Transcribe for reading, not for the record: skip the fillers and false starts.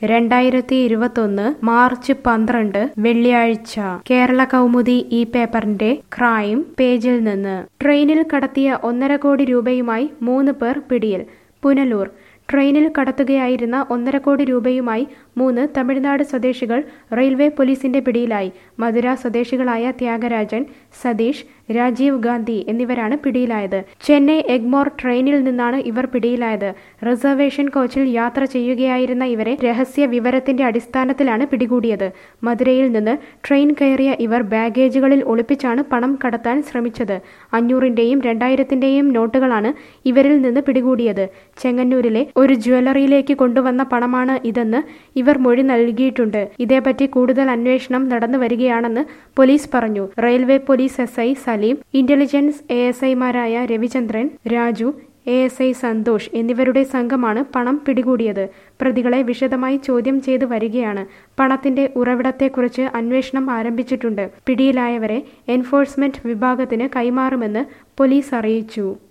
2021 March 12 വെള്ളിയാഴ്ച കേരള കൗമുദി ഈ പേപ്പറിന്റെ ക്രൈം പേജിൽ നിന്ന് ട്രെയിനിൽ കടത്തിയ 1.5 കോടി രൂപയുമായി 3 പേർ പിടിയിൽ. പുനലൂർ ട്രെയിനിൽ കടത്തുകയായിരുന്ന 1.5 കോടി രൂപയുമായി 3 തമിഴ്നാട് സ്വദേശികൾ റെയിൽവേ പോലീസിന്റെ പിടിയിലായി. മധുര സ്വദേശികളായ ത്യാഗരാജൻ, സതീഷ്, രാജീവ് ഗാന്ധി എന്നിവരാണ് പിടിയിലായത്. ചെന്നൈ എഗ്മോർ ട്രെയിനിൽ നിന്നാണ് ഇവർ പിടിയിലായത്. റിസർവേഷൻ കോച്ചിൽ യാത്ര ചെയ്യുകയായിരുന്ന ഇവരെ രഹസ്യ വിവരത്തിന്റെ അടിസ്ഥാനത്തിലാണ് പിടികൂടിയത്. മധുരയിൽ നിന്ന് ട്രെയിൻ കയറിയ ഇവർ ബാഗേജുകളിൽ ഒളിപ്പിച്ചാണ് പണം കടത്താൻ ശ്രമിച്ചത്. 500ന്റെയും 2000ന്റെയും നോട്ടുകളാണ് ഇവരിൽ നിന്ന് പിടികൂടിയത്. ചെങ്ങന്നൂരിലെ ഒരു ജ്വല്ലറിയിലേക്ക് കൊണ്ടുവന്ന പണമാണ് ഇതെന്ന് ഇവർ മൊഴി നൽകിയിട്ടുണ്ട്. ഇതേപ്പറ്റി കൂടുതൽ അന്വേഷണം നടന്നു വരികയാണെന്ന് പോലീസ് പറഞ്ഞു. Railway police SI Salim, intelligence ASIമാരായ രവിചന്ദ്രൻ, രാജു, ASI സന്തോഷ് എന്നിവരുടെ സംഘമാണ് പണം പിടികൂടിയത്. പ്രതികളെ വിശദമായി ചോദ്യം ചെയ്തു വരികയാണ്. പണത്തിന്റെ ഉറവിടത്തെക്കുറിച്ച് അന്വേഷണം ആരംഭിച്ചിട്ടുണ്ട്. പിടിയിലായവരെ എൻഫോഴ്സ്മെന്റ് വിഭാഗത്തിന് കൈമാറുമെന്ന് പോലീസ് അറിയിച്ചു.